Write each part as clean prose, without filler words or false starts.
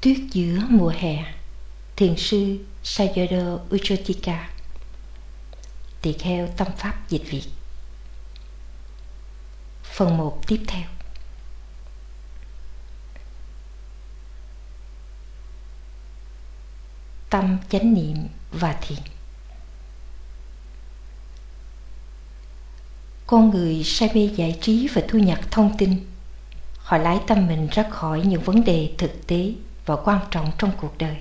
Tuyết giữa mùa hè. Thiền sư Sayadaw U Chotika. Tỳ kheo tâm pháp dịch Việt. Phần 1 tiếp theo. Tâm chánh niệm và thiền. Con người say mê giải trí và thu nhặt thông tin. Họ lái tâm mình ra khỏi những vấn đề thực tế và quan trọng trong cuộc đời.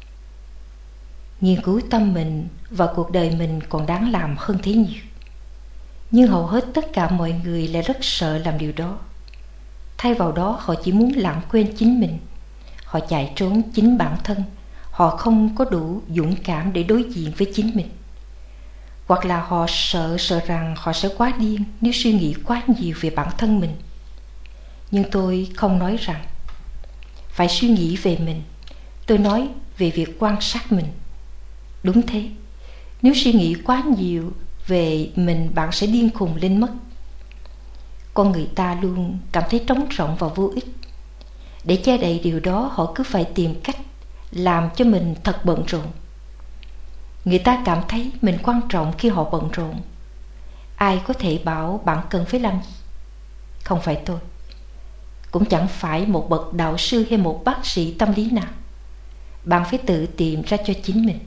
Nghiên cứu tâm mình và cuộc đời mình còn đáng làm hơn thế nhiều. Nhưng hầu hết tất cả mọi người lại rất sợ làm điều đó. Thay vào đó họ chỉ muốn lãng quên chính mình. Họ chạy trốn chính bản thân. Họ không có đủ dũng cảm để đối diện với chính mình. Hoặc là họ sợ rằng họ sẽ quá điên nếu suy nghĩ quá nhiều về bản thân mình. Nhưng tôi không nói rằng phải suy nghĩ về mình. Tôi nói về việc quan sát mình. Đúng thế, nếu suy nghĩ quá nhiều về mình, bạn sẽ điên khùng lên mất. Con người ta luôn cảm thấy trống rỗng và vô ích. Để che đậy điều đó, họ cứ phải tìm cách làm cho mình thật bận rộn. Người ta cảm thấy mình quan trọng khi họ bận rộn. Ai có thể bảo bạn cần phải làm gì? Không phải tôi, cũng chẳng phải một bậc đạo sư hay một bác sĩ tâm lý nào. Bạn phải tự tìm ra cho chính mình.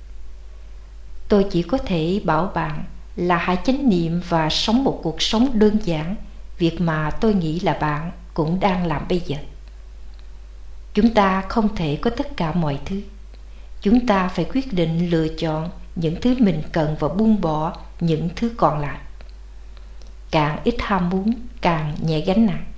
Tôi chỉ có thể bảo bạn là hãy chánh niệm và sống một cuộc sống đơn giản, việc mà tôi nghĩ là bạn cũng đang làm bây giờ. Chúng ta không thể có tất cả mọi thứ. Chúng ta phải quyết định lựa chọn những thứ mình cần và buông bỏ những thứ còn lại. Càng ít ham muốn, càng nhẹ gánh nặng.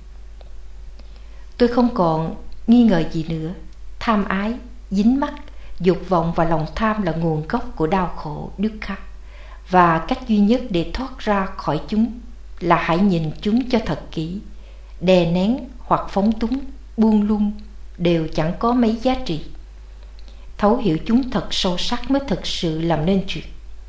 Tôi không còn nghi ngờ gì nữa. Tham ái, dính mắc, dục vọng và lòng tham là nguồn gốc của đau khổ, dukkha. Và cách duy nhất để thoát ra khỏi chúng là hãy nhìn chúng cho thật kỹ. Đè nén hoặc phóng túng, buông lung đều chẳng có mấy giá trị. Thấu hiểu chúng thật sâu sắc mới thực sự làm nên chuyện.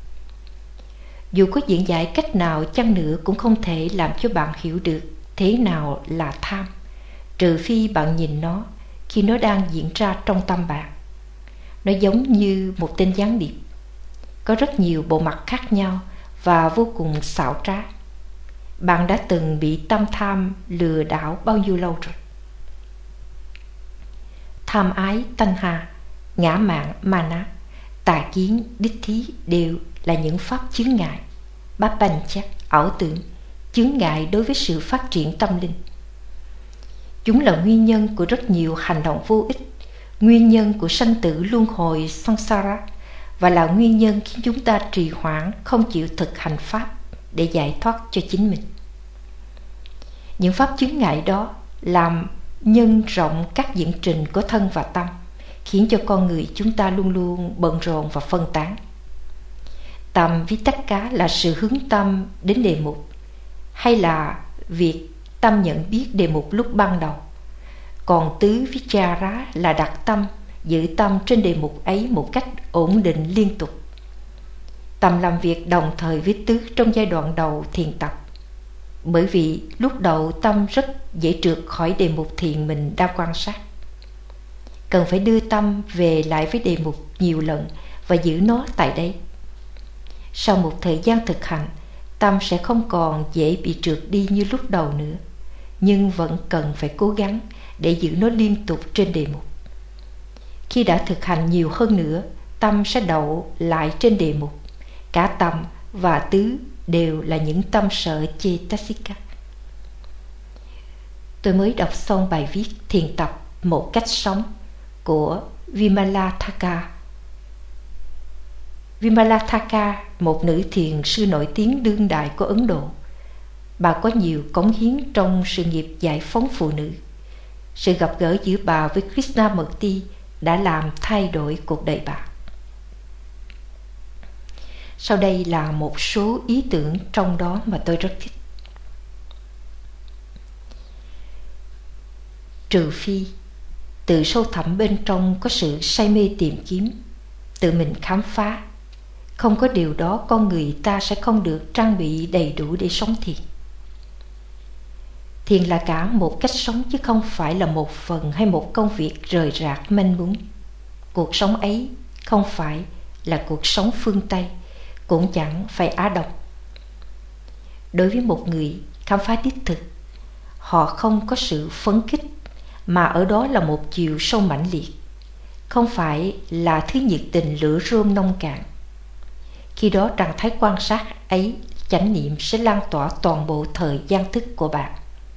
Dù có diễn giải cách nào chăng nữa cũng không thể làm cho bạn hiểu được thế nào là tham, trừ phi bạn nhìn nó khi nó đang diễn ra trong tâm bạn. Nó giống như một tên gián điệp, có rất nhiều bộ mặt khác nhau và vô cùng xảo trá. Bạn đã từng bị tâm tham lừa đảo bao nhiêu lâu rồi? Tham ái, tanh hà, ngã mạn, mana, tà kiến, đích thí đều là những pháp chướng ngại, bát bành chắc, ảo tưởng, chướng ngại đối với sự phát triển tâm linh. Chúng là nguyên nhân của rất nhiều hành động vô ích, nguyên nhân của sanh tử luân hồi samsara, và là nguyên nhân khiến chúng ta trì hoãn không chịu thực hành pháp để giải thoát cho chính mình. Những pháp chướng ngại đó làm nhân rộng các diễn trình của thân và tâm, khiến cho con người chúng ta luôn luôn bận rộn và phân tán. Tâm vitakka là sự hướng tâm đến đề mục, hay là việc tâm nhận biết đề mục lúc ban đầu. Còn tứ vichara là đặt tâm, giữ tâm trên đề mục ấy một cách ổn định liên tục. Tâm làm việc đồng thời với tứ trong giai đoạn đầu thiền tập. Bởi vì lúc đầu tâm rất dễ trượt khỏi đề mục thiền mình đang quan sát. Cần phải đưa tâm về lại với đề mục nhiều lần và giữ nó tại đây. Sau một thời gian thực hành, tâm sẽ không còn dễ bị trượt đi như lúc đầu nữa, nhưng vẫn cần phải cố gắng để giữ nó liên tục trên đề mục. Khi đã thực hành nhiều hơn nữa, tâm sẽ đậu lại trên đề mục. Cả tâm và tứ đều là những tâm sở cetasika. Tôi mới đọc xong bài viết Thiền tập một cách sống của Vimalatthaka. Vimalatthaka, một nữ thiền sư nổi tiếng đương đại của Ấn Độ. Bà có nhiều cống hiến trong sự nghiệp giải phóng phụ nữ. Sự gặp gỡ giữa bà với Krishnamurti đã làm thay đổi cuộc đời bà. Sau đây là một số ý tưởng trong đó mà tôi rất thích. Trừ phi từ sâu thẳm bên trong có sự say mê tìm kiếm, tự mình khám phá, không có điều đó con người ta sẽ không được trang bị đầy đủ để sống thiền. Thiền là cả một cách sống chứ không phải là một phần hay một công việc rời rạc manh mún. Cuộc sống ấy không phải là cuộc sống phương Tây, cũng chẳng phải Á Đông. Đối với một người khám phá đích thực, họ không có sự phấn khích, mà ở đó là một chiều sâu mãnh liệt, không phải là thứ nhiệt tình lửa rơm nông cạn. Khi đó trạng thái quan sát ấy, chánh niệm sẽ lan tỏa toàn bộ thời gian thức của bạn.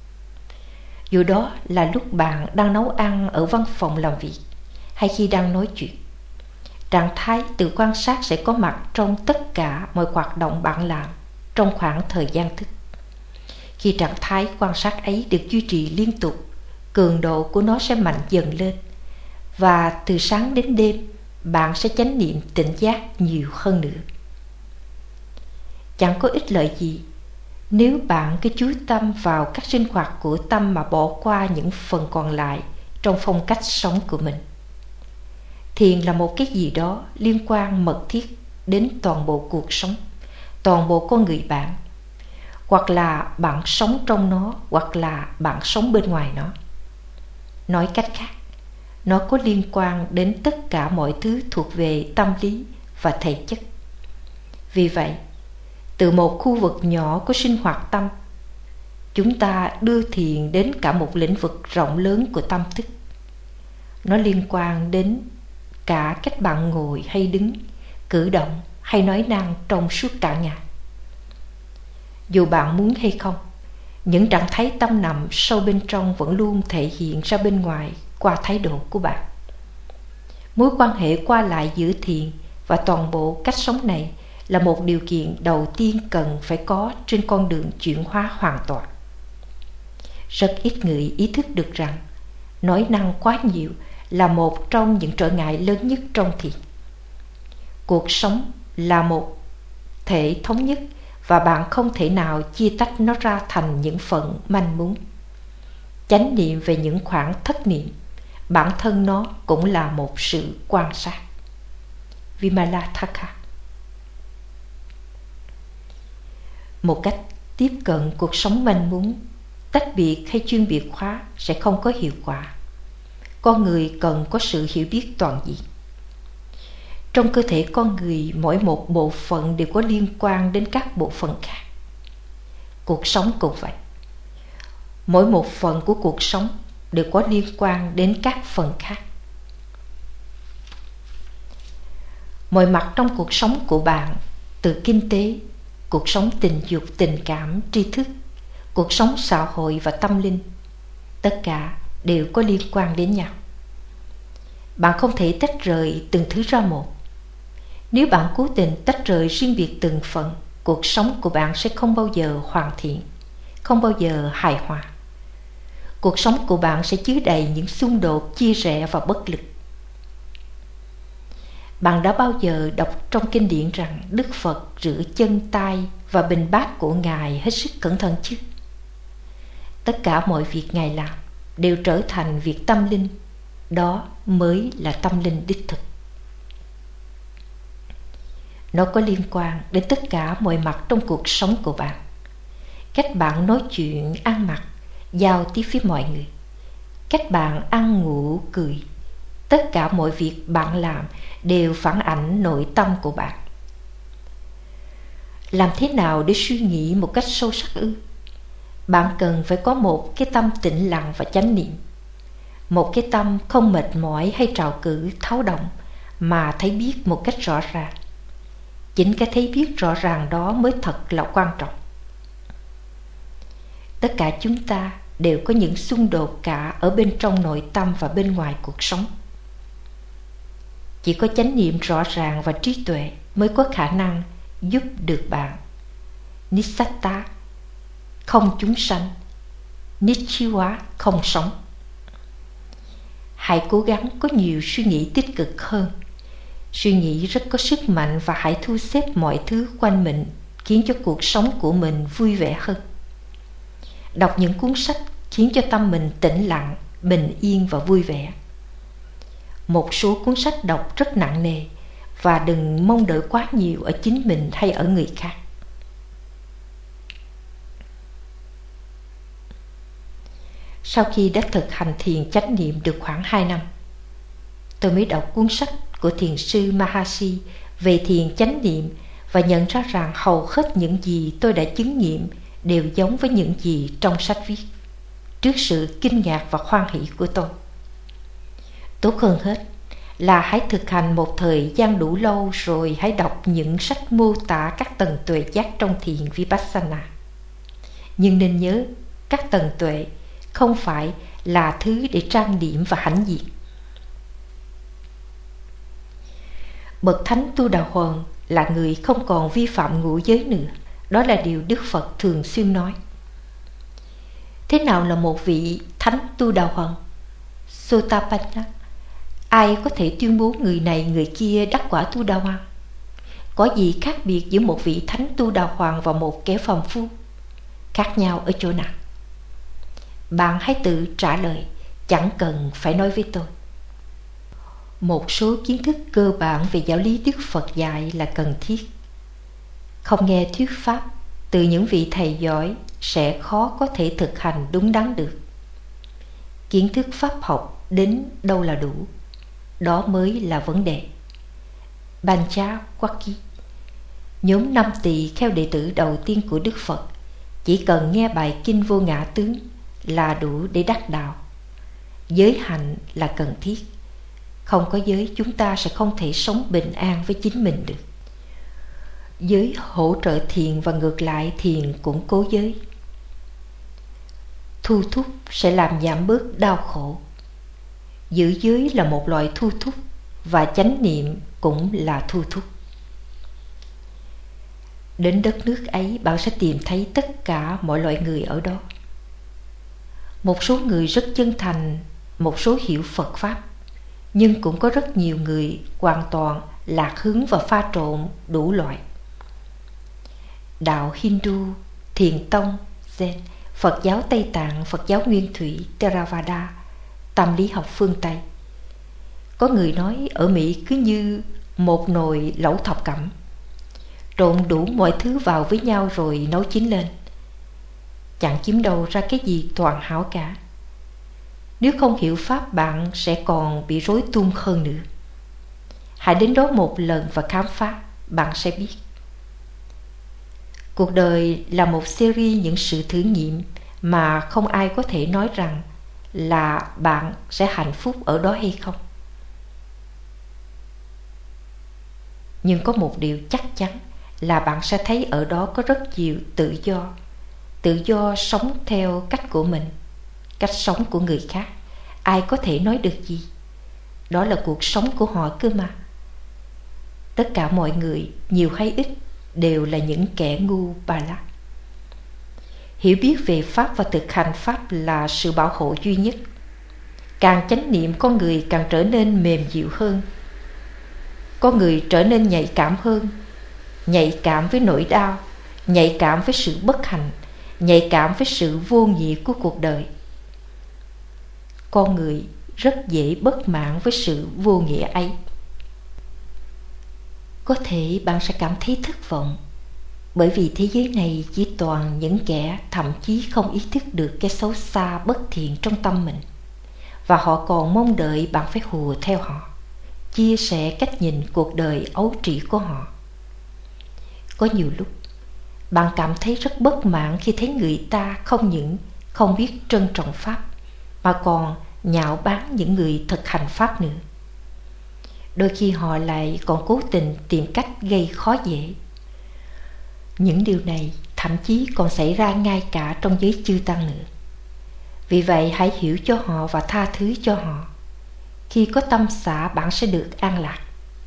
Dù đó là lúc bạn đang nấu ăn ở văn phòng làm việc, hay khi đang nói chuyện, trạng thái tự quan sát sẽ có mặt trong tất cả mọi hoạt động bạn làm trong khoảng thời gian thức. Khi trạng thái quan sát ấy được duy trì liên tục, cường độ của nó sẽ mạnh dần lên, và từ sáng đến đêm bạn sẽ chánh niệm tỉnh giác nhiều hơn nữa. Chẳng có ích lợi gì nếu bạn cứ chú tâm vào các sinh hoạt của tâm mà bỏ qua những phần còn lại trong phong cách sống của mình. Thiền là một cái gì đó liên quan mật thiết đến toàn bộ cuộc sống, toàn bộ con người bạn. Hoặc là bạn sống trong nó, hoặc là bạn sống bên ngoài nó. Nói cách khác, nó có liên quan đến tất cả mọi thứ thuộc về tâm lý và thể chất. Vì vậy, từ một khu vực nhỏ của sinh hoạt tâm, chúng ta đưa thiền đến cả một lĩnh vực rộng lớn của tâm thức. Nó liên quan đến cả cách bạn ngồi hay đứng, cử động hay nói năng trong suốt cả ngày. Dù bạn muốn hay không, những trạng thái tâm nằm sâu bên trong vẫn luôn thể hiện ra bên ngoài qua thái độ của bạn. Mối quan hệ qua lại giữa thiền và toàn bộ cách sống này là một điều kiện đầu tiên cần phải có trên con đường chuyển hóa hoàn toàn. Rất ít người ý thức được rằng nói năng quá nhiều là một trong những trở ngại lớn nhất trong thiền. Cuộc sống là một thể thống nhất, và bạn không thể nào chia tách nó ra thành những phần manh mún. Chánh niệm về những khoảng thất niệm, bản thân nó cũng là một sự quan sát. Vimalatthaka. Một cách tiếp cận cuộc sống manh mún, tách biệt hay chuyên biệt hóa sẽ không có hiệu quả. Con người cần có sự hiểu biết toàn diện. Trong cơ thể con người, mỗi một bộ phận đều có liên quan đến các bộ phận khác. Cuộc sống cũng vậy. Mỗi một phần của cuộc sống đều có liên quan đến các phần khác. Mọi mặt trong cuộc sống của bạn, từ kinh tế, cuộc sống tình dục, tình cảm, tri thức, cuộc sống xã hội và tâm linh, tất cả đều có liên quan đến nhau. Bạn không thể tách rời từng thứ ra một. Nếu bạn cố tình tách rời riêng biệt từng phần, cuộc sống của bạn sẽ không bao giờ hoàn thiện, không bao giờ hài hòa. Cuộc sống của bạn sẽ chứa đầy những xung đột, chia rẽ và bất lực. Bạn đã bao giờ đọc trong kinh điển rằng Đức Phật rửa chân tay và bình bát của Ngài hết sức cẩn thận chứ? Tất cả mọi việc Ngài làm đều trở thành việc tâm linh. Đó mới là tâm linh đích thực. Nó có liên quan đến tất cả mọi mặt trong cuộc sống của bạn. Cách bạn nói chuyện, ăn mặc, giao tiếp với mọi người, cách bạn ăn ngủ, cười, tất cả mọi việc bạn làm đều phản ảnh nội tâm của bạn. Làm thế nào để suy nghĩ một cách sâu sắc ư? Bạn cần phải có một cái tâm tĩnh lặng và chánh niệm. Một cái tâm không mệt mỏi hay trào cử, tháo động, mà thấy biết một cách rõ ràng. Chính cái thấy biết rõ ràng đó mới thật là quan trọng. Tất cả chúng ta đều có những xung đột cả ở bên trong nội tâm và bên ngoài cuộc sống. Chỉ có chánh niệm rõ ràng và trí tuệ mới có khả năng giúp được bạn. Nisatta, không chúng sanh. Nichiwa, không sống. Hãy cố gắng có nhiều suy nghĩ tích cực hơn. Suy nghĩ rất có sức mạnh, và hãy thu xếp mọi thứ quanh mình khiến cho cuộc sống của mình vui vẻ hơn. Đọc những cuốn sách khiến cho tâm mình tĩnh lặng, bình yên và vui vẻ. Một số cuốn sách đọc rất nặng nề, và đừng mong đợi quá nhiều ở chính mình hay ở người khác. sau khi đã thực hành thiền chánh niệm được khoảng 2 năm. Tôi mới đọc cuốn sách của thiền sư Maharishi về thiền chánh niệm và nhận ra rằng hầu hết những gì tôi đã chứng nghiệm đều giống với những gì trong sách viết. Trước sự kinh ngạc và hoan hỷ của tôi, tốt hơn hết là hãy thực hành một thời gian đủ lâu rồi hãy đọc những sách mô tả các tầng tuệ giác trong thiền Vipassana. Nhưng nên nhớ, các tầng tuệ không phải là thứ để trang điểm và hãnh diện. Bậc thánh Tu Đà Hoàng là người không còn vi phạm ngũ giới nữa. Đó là điều Đức Phật thường xuyên nói. Thế nào là một vị thánh Tu Đà Hoàng? Sotapanna. Ai có thể tuyên bố người này người kia đắc quả Tu Đà Hoàng? Có gì khác biệt giữa một vị thánh Tu Đà Hoàng và một kẻ phàm phu? Khác nhau ở chỗ nào? Bạn hãy tự trả lời, chẳng cần phải nói với tôi. Một số kiến thức cơ bản về giáo lý Đức Phật dạy là cần thiết. Không nghe thuyết pháp từ những vị thầy giỏi sẽ khó có thể thực hành đúng đắn được. Kiến thức pháp học đến đâu là đủ? Đó mới là vấn đề. Panchawaki, nhóm 5 tỳ kheo đệ tử đầu tiên của Đức Phật, chỉ cần nghe bài kinh Vô Ngã Tướng là đủ để đắc đạo. Giới hạnh là cần thiết. Không có giới, chúng ta sẽ không thể sống bình an với chính mình được. Giới hỗ trợ thiền và ngược lại, thiền củng cố giới. Thu thúc sẽ làm giảm bớt đau khổ. Giữ giới là một loại thu thúc, và chánh niệm cũng là thu thúc. Đến đất nước ấy, bạn sẽ tìm thấy tất cả mọi loại người ở đó. Một số người rất chân thành, một số hiểu Phật Pháp, nhưng cũng có rất nhiều người hoàn toàn lạc hướng và pha trộn đủ loại. Đạo Hindu, Thiền Tông, Zen, Phật giáo Tây Tạng, Phật giáo Nguyên Thủy, Theravada, tâm lý học phương Tây. Có người nói ở Mỹ cứ như một nồi lẩu thập cẩm, trộn đủ mọi thứ vào với nhau rồi nấu chín lên. Chẳng kiếm đâu ra cái gì toàn hảo cả. Nếu không hiểu Pháp, bạn sẽ còn bị rối tung hơn nữa. Hãy đến đó một lần và khám phá, bạn sẽ biết. Cuộc đời là một series những sự thử nghiệm mà không ai có thể nói rằng là bạn sẽ hạnh phúc ở đó hay không. Nhưng có một điều chắc chắn là bạn sẽ thấy ở đó có rất nhiều tự do sống theo cách của mình, cách sống của người khác. Ai có thể nói được gì? Đó là cuộc sống của họ cơ mà. Tất cả mọi người, nhiều hay ít, đều là những kẻ ngu bà lắc. Hiểu biết về Pháp và thực hành Pháp là sự bảo hộ duy nhất. Càng chánh niệm, con người càng trở nên mềm dịu hơn. Con người trở nên nhạy cảm hơn, nhạy cảm với nỗi đau, nhạy cảm với sự bất hạnh, nhạy cảm với sự vô nghĩa của cuộc đời. Con người rất dễ bất mãn với sự vô nghĩa ấy. Có thể bạn sẽ cảm thấy thất vọng, bởi vì thế giới này chỉ toàn những kẻ thậm chí không ý thức được cái xấu xa bất thiện trong tâm mình, và họ còn mong đợi bạn phải hùa theo họ, chia sẻ cách nhìn cuộc đời ấu trĩ của họ. Có nhiều lúc bạn cảm thấy rất bất mãn khi thấy người ta không những không biết trân trọng Pháp, mà còn nhạo báng những người thực hành Pháp nữa. Đôi khi họ lại còn cố tình tìm cách gây khó dễ. Những điều này thậm chí còn xảy ra ngay cả trong giới chư tăng nữa. Vì vậy hãy hiểu cho họ và tha thứ cho họ. Khi có tâm xả, bạn sẽ được an lạc.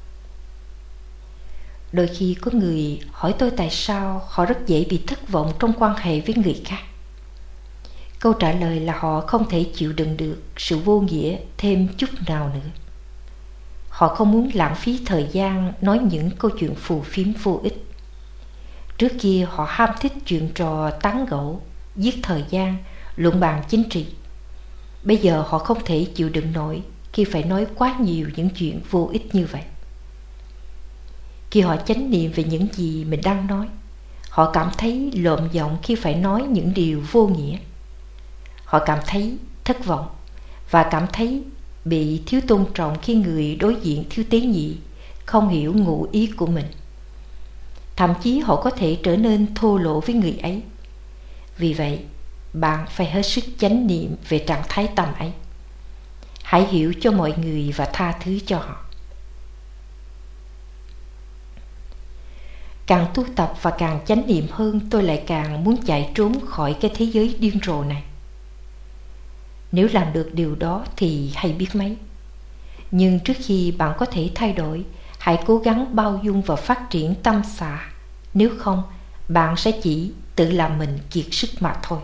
Đôi khi có người hỏi tôi tại sao họ rất dễ bị thất vọng trong quan hệ với người khác. Câu trả lời là họ không thể chịu đựng được sự vô nghĩa thêm chút nào nữa. Họ không muốn lãng phí thời gian nói những câu chuyện phù phiếm vô ích. Trước kia họ ham thích chuyện trò tán gẫu, giết thời gian, luận bàn chính trị. Bây giờ họ không thể chịu đựng nổi khi phải nói quá nhiều những chuyện vô ích như vậy. Khi họ chánh niệm về những gì mình đang nói, họ cảm thấy lộn giọng khi phải nói những điều vô nghĩa. Họ cảm thấy thất vọng và cảm thấy bị thiếu tôn trọng khi người đối diện thiếu tế nhị, không hiểu ngụ ý của mình. Thậm chí họ có thể trở nên thô lỗ với người ấy. Vì vậy, bạn phải hết sức chánh niệm về trạng thái tâm ấy. Hãy hiểu cho mọi người và tha thứ cho họ. Càng tu tập và càng chánh niệm hơn, tôi lại càng muốn chạy trốn khỏi cái thế giới điên rồ này. Nếu làm được điều đó thì hay biết mấy. Nhưng trước khi bạn có thể thay đổi, hãy cố gắng bao dung và phát triển tâm xả. Nếu không, bạn sẽ chỉ tự làm mình kiệt sức mà thôi.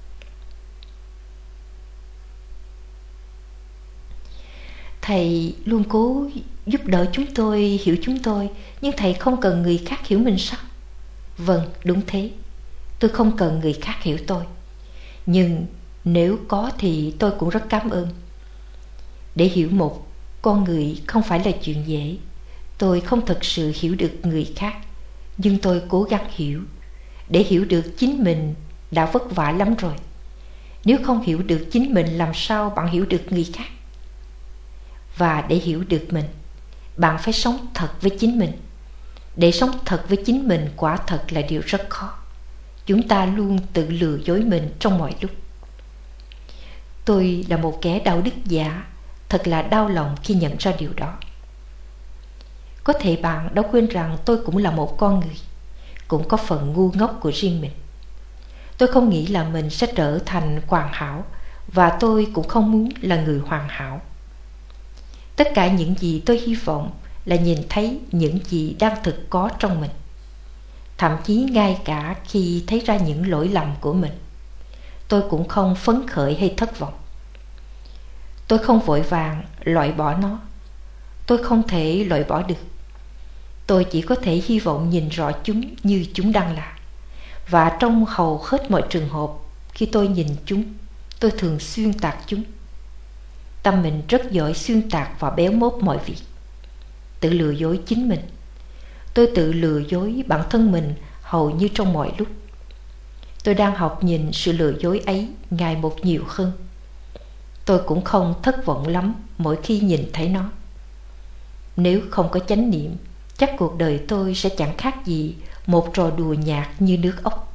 Thầy luôn cố giúp đỡ chúng tôi, hiểu chúng tôi, nhưng thầy không cần người khác hiểu mình sao? Vâng, đúng thế. Tôi không cần người khác hiểu tôi. Nhưng nếu có thì tôi cũng rất cảm ơn. Để hiểu một con người không phải là chuyện dễ. Tôi không thực sự hiểu được người khác, nhưng tôi cố gắng hiểu. Để hiểu được chính mình đã vất vả lắm rồi. Nếu không hiểu được chính mình, làm sao bạn hiểu được người khác? Và để hiểu được mình, bạn phải sống thật với chính mình. Để sống thật với chính mình quả thật là điều rất khó. Chúng ta luôn tự lừa dối mình trong mọi lúc. Tôi là một kẻ đạo đức giả, thật là đau lòng khi nhận ra điều đó. Có thể bạn đã quên rằng tôi cũng là một con người, cũng có phần ngu ngốc của riêng mình. Tôi không nghĩ là mình sẽ trở thành hoàn hảo, và tôi cũng không muốn là người hoàn hảo. Tất cả những gì tôi hy vọng là nhìn thấy những gì đang thực có trong mình. Thậm chí ngay cả khi thấy ra những lỗi lầm của mình, tôi cũng không phấn khởi hay thất vọng. Tôi không vội vàng loại bỏ nó. Tôi không thể loại bỏ được. Tôi chỉ có thể hy vọng nhìn rõ chúng như chúng đang là. Và trong hầu hết mọi trường hợp, khi tôi nhìn chúng, tôi thường xuyên tạc chúng. Tâm mình rất giỏi xuyên tạc và béo mốt mọi việc. Tự lừa dối chính mình. Tôi tự lừa dối bản thân mình hầu như trong mọi lúc. Tôi đang học nhìn sự lừa dối ấy ngày một nhiều hơn. Tôi cũng không thất vọng lắm mỗi khi nhìn thấy nó. Nếu không có chánh niệm, chắc cuộc đời tôi sẽ chẳng khác gì một trò đùa nhạt như nước ốc.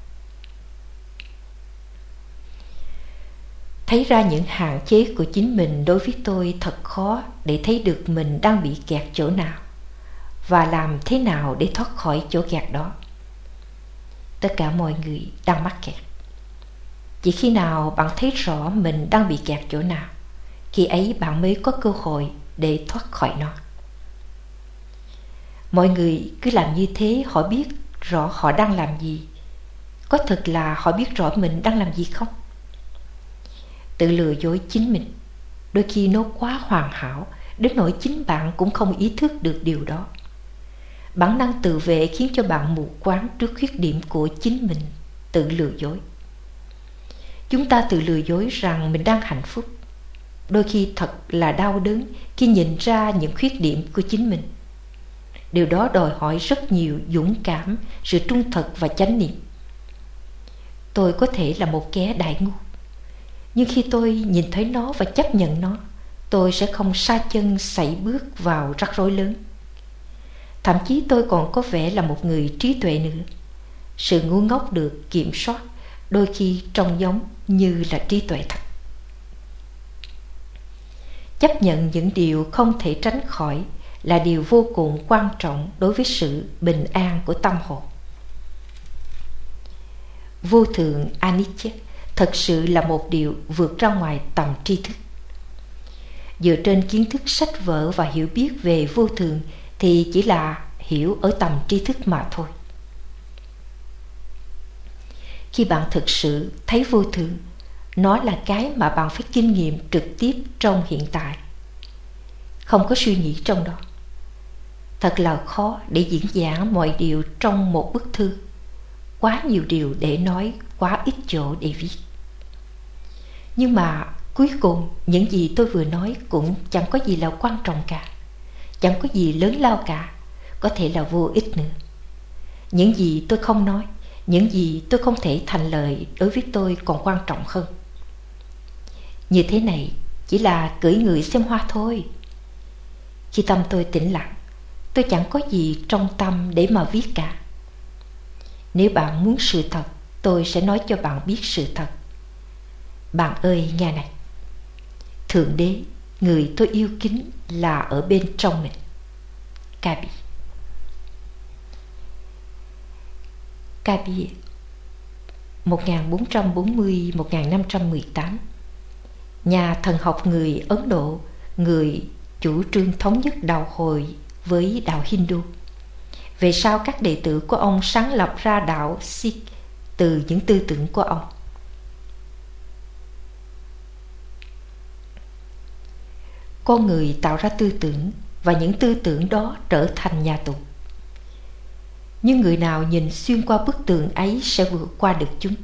Thấy ra những hạn chế của chính mình đối với tôi thật khó để thấy được mình đang bị kẹt chỗ nào và làm thế nào để thoát khỏi chỗ kẹt đó. Tất cả mọi người đang mắc kẹt. Chỉ khi nào bạn thấy rõ mình đang bị kẹt chỗ nào, khi ấy bạn mới có cơ hội để thoát khỏi nó. Mọi người cứ làm như thế, họ biết rõ họ đang làm gì. Có thật là họ biết rõ mình đang làm gì không? Tự lừa dối chính mình, đôi khi nó quá hoàn hảo đến nỗi chính bạn cũng không ý thức được điều đó. Bản năng tự vệ khiến cho bạn mù quáng trước khuyết điểm của chính mình. Tự lừa dối. Chúng ta tự lừa dối rằng mình đang hạnh phúc. Đôi khi thật là đau đớn khi nhìn ra những khuyết điểm của chính mình. Điều đó đòi hỏi rất nhiều dũng cảm, sự trung thực và chánh niệm. Tôi có thể là một kẻ đại ngu, nhưng khi tôi nhìn thấy nó và chấp nhận nó, tôi sẽ không sa chân sảy bước vào rắc rối lớn. Thậm chí tôi còn có vẻ là một người trí tuệ nữa. Sự ngu ngốc được kiểm soát đôi khi trông giống như là trí tuệ thật. Chấp nhận những điều không thể tránh khỏi là điều vô cùng quan trọng đối với sự bình an của tâm hồn. Vô thường anicca thật sự là một điều vượt ra ngoài tầm tri thức. Dựa trên kiến thức sách vở và hiểu biết về vô thường thì chỉ là hiểu ở tầm tri thức mà thôi. Khi bạn thực sự thấy vô thường, nó là cái mà bạn phải kinh nghiệm trực tiếp trong hiện tại. Không có suy nghĩ trong đó. Thật là khó để diễn giải mọi điều trong một bức thư. Quá nhiều điều để nói, quá ít chỗ để viết. Nhưng mà cuối cùng những gì tôi vừa nói cũng chẳng có gì là quan trọng cả. Chẳng có gì lớn lao cả. Có thể là vô ích nữa. Những gì tôi không nói, những gì tôi không thể thành lời đối với tôi còn quan trọng hơn. Như thế này chỉ là cưỡi ngựa xem hoa thôi. Khi tâm tôi tĩnh lặng, tôi chẳng có gì trong tâm để mà viết cả. Nếu bạn muốn sự thật, tôi sẽ nói cho bạn biết sự thật. Bạn ơi nghe này, Thượng Đế, người tôi yêu kính, là ở bên trong mình. Kabi. Kabi 1440-1518, nhà thần học người Ấn Độ, người chủ trương thống nhất đạo Hồi với đạo Hindu. Về sau các đệ tử của ông sáng lập ra đạo Sikh từ những tư tưởng của ông. Con người tạo ra tư tưởng và những tư tưởng đó trở thành nhà tù. Nhưng người nào nhìn xuyên qua bức tường ấy sẽ vượt qua được chúng.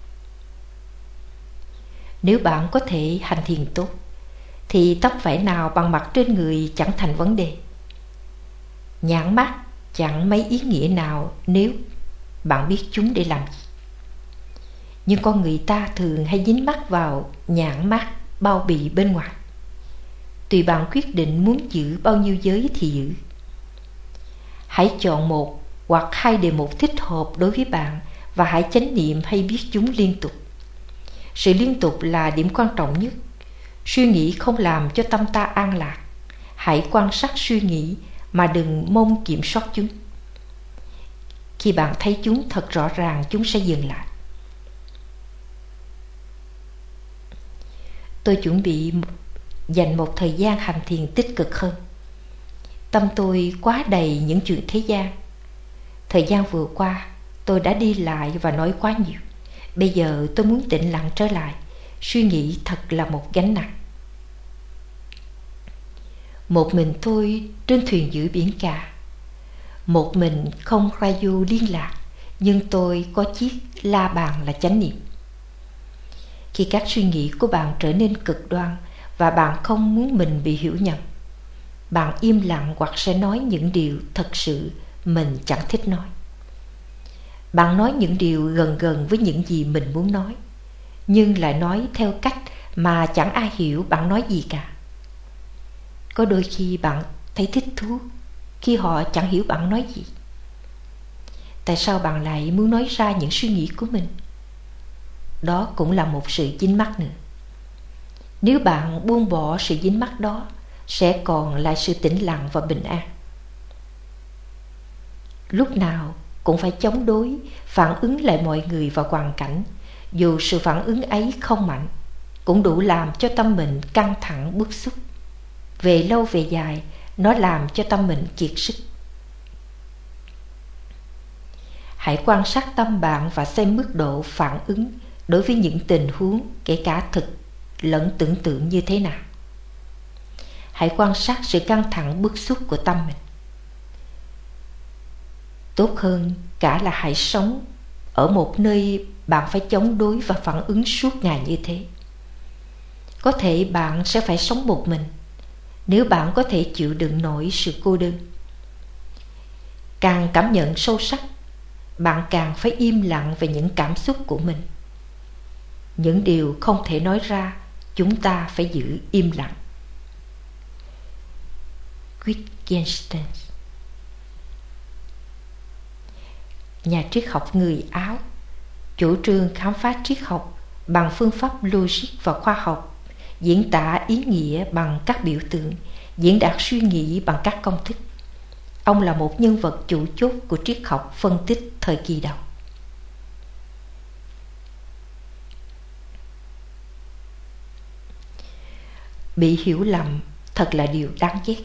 Nếu bạn có thể hành thiền tốt, thì tóc vải nào bằng mặt trên người chẳng thành vấn đề. Nhãn mác chẳng mấy ý nghĩa nào nếu bạn biết chúng để làm gì. Nhưng con người ta thường hay dính mắc vào nhãn mác bao bì bên ngoài. Tùy bạn quyết định muốn giữ bao nhiêu giới thì giữ. Hãy chọn một hoặc hai đề mục thích hợp đối với bạn và hãy chánh niệm hay biết chúng liên tục. Sự liên tục là điểm quan trọng nhất. Suy nghĩ không làm cho tâm ta an lạc. Hãy quan sát suy nghĩ mà đừng mong kiểm soát chúng. Khi bạn thấy chúng thật rõ ràng, chúng sẽ dừng lại. Tôi chuẩn bị dành một thời gian hành thiền tích cực hơn. Tâm tôi quá đầy những chuyện thế gian. Thời gian vừa qua, tôi đã đi lại và nói quá nhiều. Bây giờ tôi muốn tĩnh lặng trở lại. Suy nghĩ thật là một gánh nặng. Một mình tôi trên thuyền giữa biển cả. Một mình không radio liên lạc, nhưng tôi có chiếc la bàn là chánh niệm. Khi các suy nghĩ của bạn trở nên cực đoan và bạn không muốn mình bị hiểu nhầm, bạn im lặng hoặc sẽ nói những điều thật sự mình chẳng thích nói. Bạn nói những điều gần gần với những gì mình muốn nói, nhưng lại nói theo cách mà chẳng ai hiểu bạn nói gì cả. Có đôi khi bạn thấy thích thú khi họ chẳng hiểu bạn nói gì. Tại sao bạn lại muốn nói ra những suy nghĩ của mình? Đó cũng là một sự dính mắc nữa. Nếu bạn buông bỏ sự dính mắc đó, sẽ còn lại sự tĩnh lặng và bình an. Lúc nào cũng phải chống đối, phản ứng lại mọi người và hoàn cảnh. Dù sự phản ứng ấy không mạnh, cũng đủ làm cho tâm mình căng thẳng bức xúc. Về lâu về dài, nó làm cho tâm mình kiệt sức. Hãy quan sát tâm bạn và xem mức độ phản ứng đối với những tình huống, kể cả thực lẫn tưởng tượng như thế nào. Hãy quan sát sự căng thẳng bức xúc của tâm mình. Tốt hơn cả là hãy sống ở một nơi bạn phải chống đối và phản ứng suốt ngày như thế. Có thể bạn sẽ phải sống một mình, nếu bạn có thể chịu đựng nổi sự cô đơn. Càng cảm nhận sâu sắc, bạn càng phải im lặng về những cảm xúc của mình. Những điều không thể nói ra, chúng ta phải giữ im lặng. Wittgenstein, nhà triết học người Áo, chủ trương khám phá triết học bằng phương pháp logic và khoa học, diễn tả ý nghĩa bằng các biểu tượng, diễn đạt suy nghĩ bằng các công thức. Ông là một nhân vật chủ chốt của triết học phân tích thời kỳ đầu. Bị hiểu lầm thật là điều đáng ghét.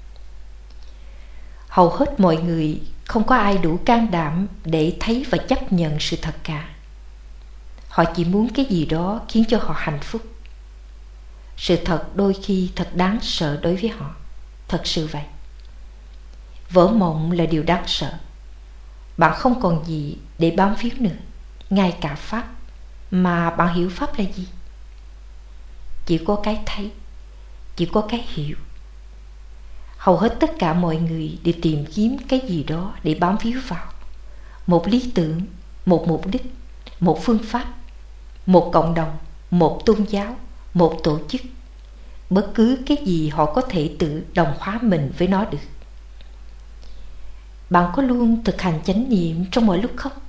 Hầu hết mọi người, không có ai đủ can đảm để thấy và chấp nhận sự thật cả. Họ chỉ muốn cái gì đó khiến cho họ hạnh phúc. Sự thật đôi khi thật đáng sợ đối với họ. Thật sự vậy. Vỡ mộng là điều đáng sợ. Bạn không còn gì để bám víu nữa, ngay cả Pháp. Mà bạn hiểu Pháp là gì? Chỉ có cái thấy, chỉ có cái hiểu. Hầu hết tất cả mọi người đều tìm kiếm cái gì đó để bám víu vào. Một lý tưởng, một mục đích, một phương pháp, một cộng đồng, một tôn giáo, một tổ chức. Bất cứ cái gì họ có thể tự đồng hóa mình với nó được. Bạn có luôn thực hành chánh niệm trong mọi lúc khóc?